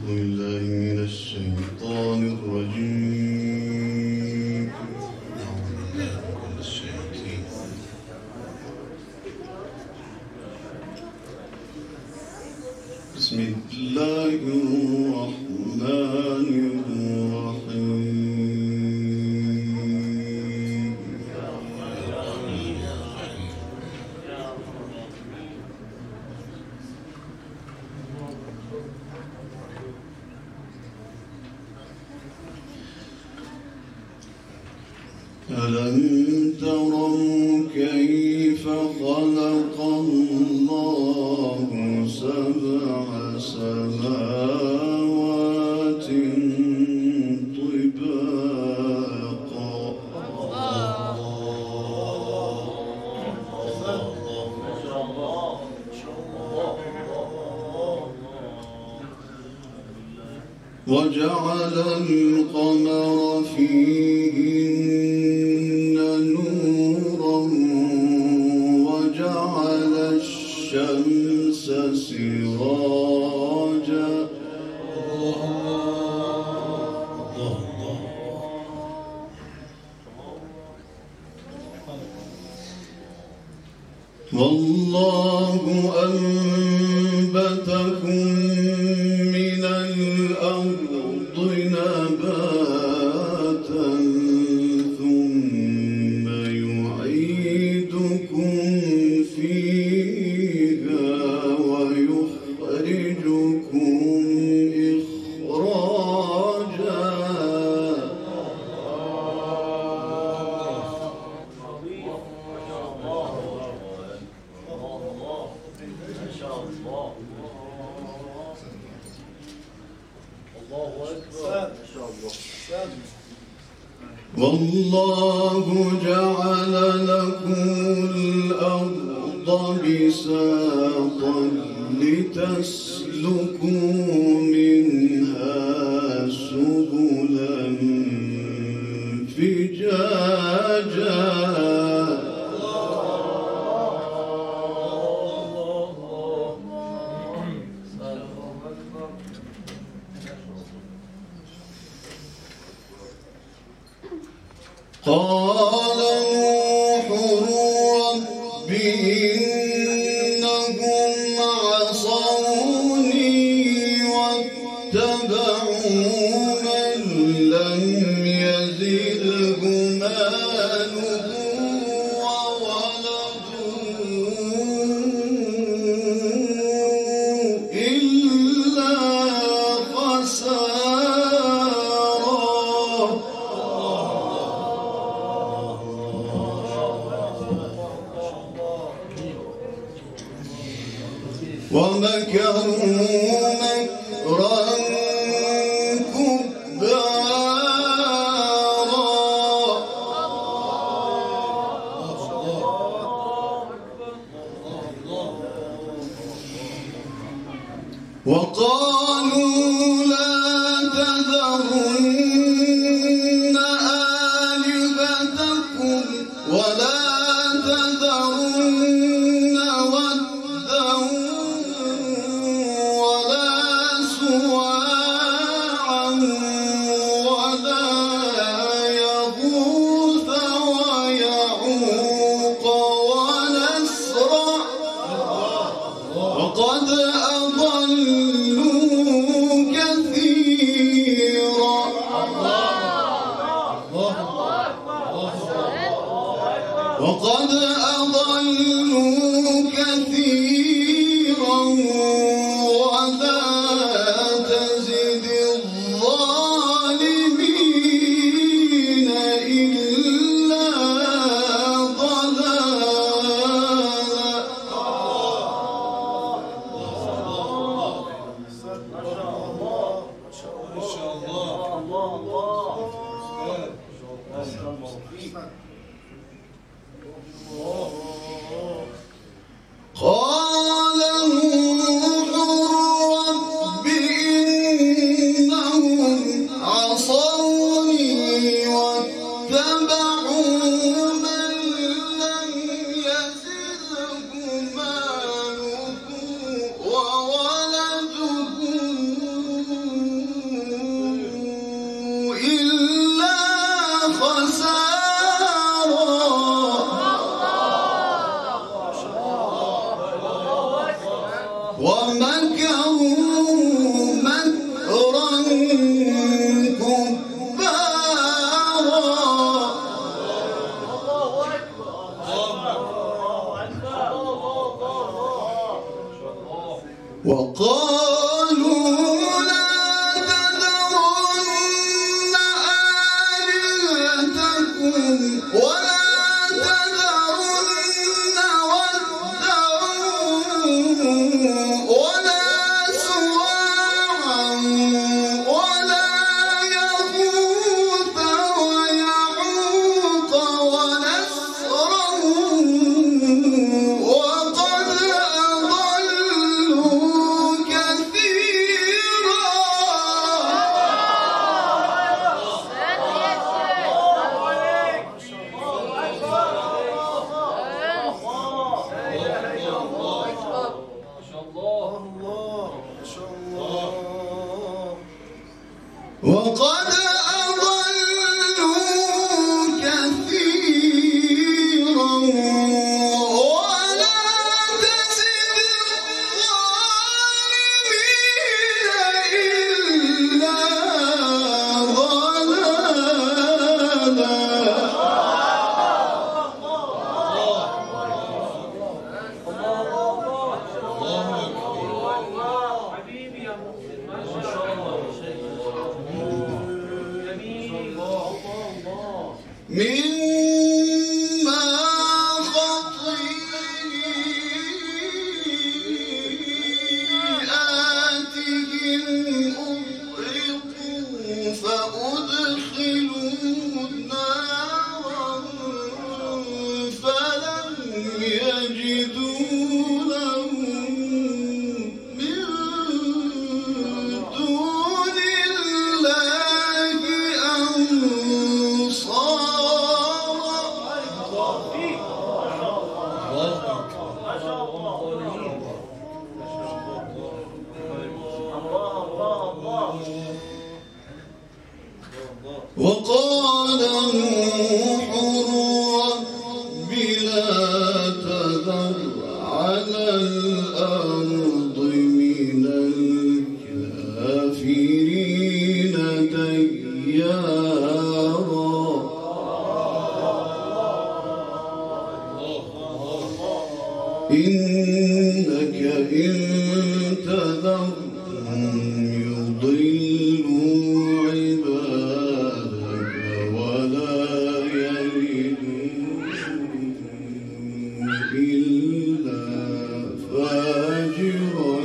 بالله من الشيطان الرجيم. أعوذ بالله من الشياطين. بسم الله الرحمن الرحيم. ألم تروا كيف خلق الله سبع سماوات طباقا وجعل القمر فيهن نورا وجعل الشمس سراجا والله أنبتكم من الأرض نباتا ثم يعيدكم فيها ويخرجكم إخراجا والله جعل لكم الأرض بساطا لتسلكوا منها سبلا فجاجا قال نوح رب إنهم عصوني واتبعوا من لم يزده ماله وولده إلا خسارا ومكروا مكرا كبارا وقالوا لا تذرن آلهتكم ولا تذرن ودا ولا سواعا ولا يغوث ويعوق ونسرا وقد أضلوا كثيرا وقال نوح رب لا تذر على الأرض من الكافرين ديارا إنك إن تذرهم يضلوا عبادك ولا يلدوا إلا فاجرا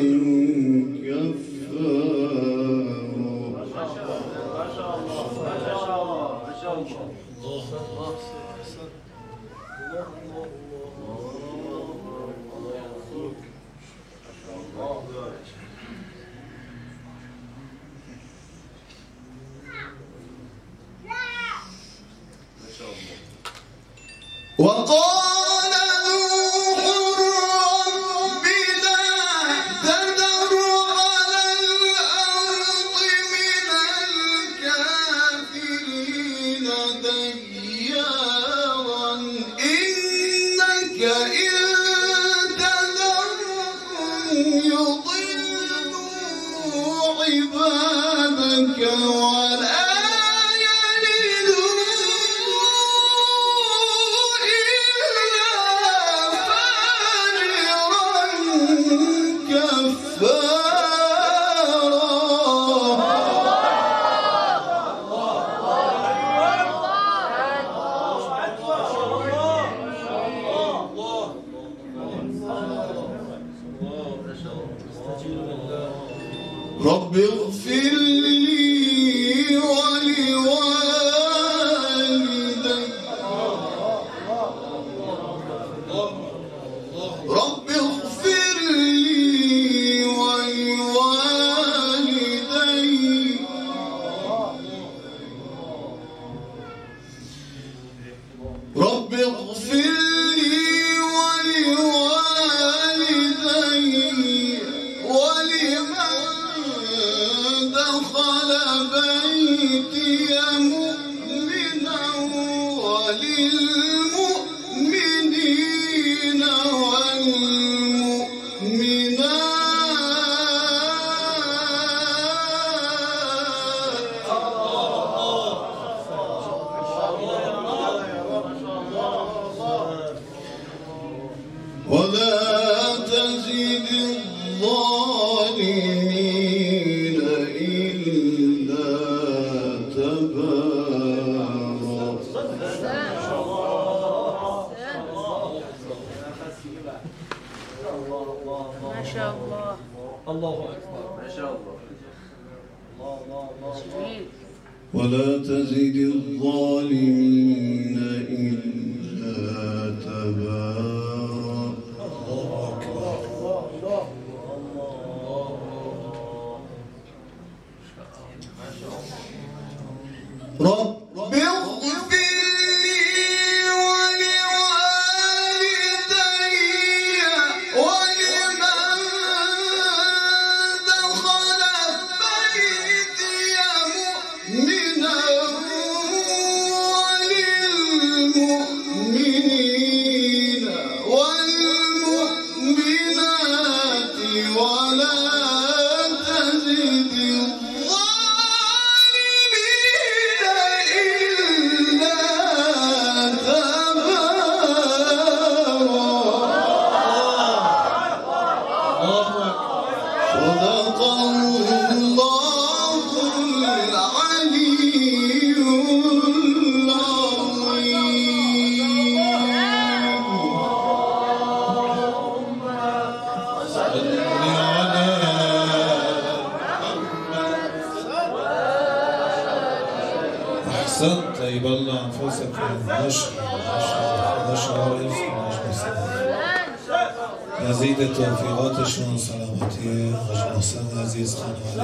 وقال نوح رب لا تذر على الأرض من الكافرين ديارا إنك إن تذرهم يضلوا عبادك ولا رب اغفر لي ولوالدي رب اغفر لي ولوالدي رب اغفر لي ولوالدي ولمن دخل بيتي مؤمنا وللمؤمنين والمؤمنات الظالمين إلا تبارا. ما شاء الله. الله أكبر. ما شاء الله. جميل. ولا تزد الظالمين إلا تبارا. رب اغفر لي ولوالدي ولمن دخل بيتي مؤمنا وللمؤمنين والمؤمنات ولا تزد صدق الله العلي العظيم. صل على محمد. أحسنت. يبلع أنفسك في النشر يزيد التوفيقات شون سلامتی حاج محسن عزیز خانواده